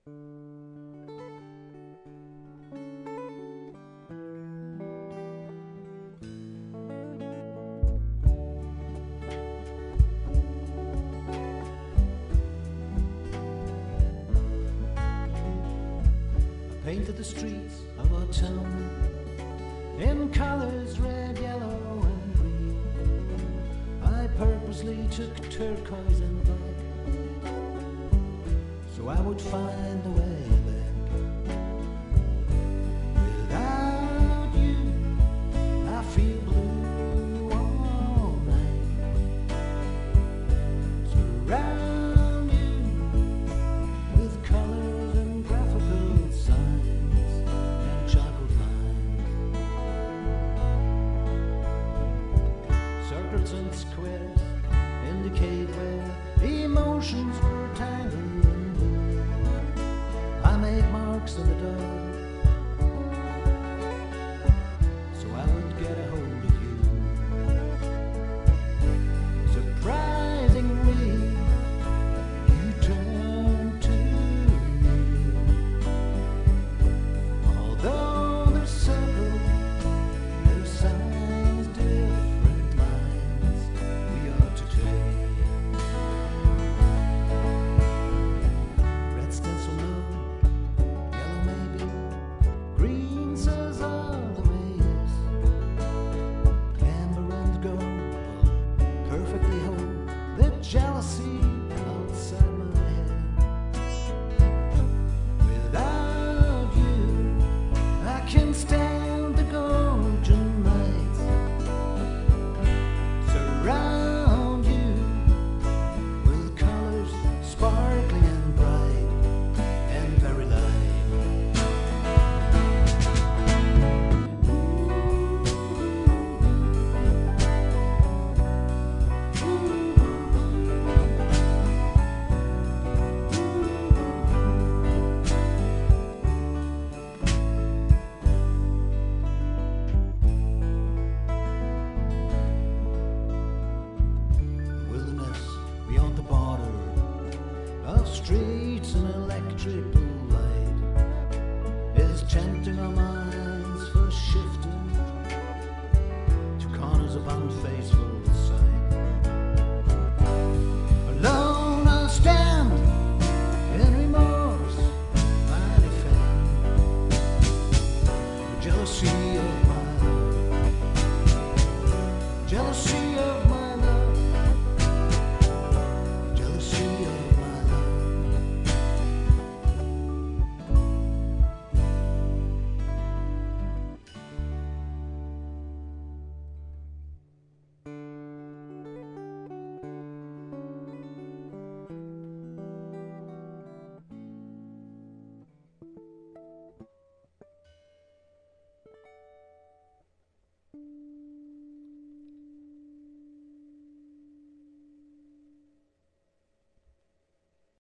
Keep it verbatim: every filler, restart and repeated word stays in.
Painted the streets of our town in colors red, yellow and green. I purposely took turquoise and black so I would find a way back. Without you, I feel blue all night. Surround you with colors and graphical signs and chocolate lines. Circles and squares indicate where emotions were tangled and blue. I made marks in the dark so I would get a hold of you. Surprisingly, you turned to me. Although there's circles, there's signs, different lines we are to take. Red stencil no, yellow maybe, green says all the way yes. Amber and gold perfectly hold the jealousy outside my head. Without you, I can stand the gorgeous nights. Surround you with colors sparkling and bright and very light. Wilderness beyond the border of streets and electric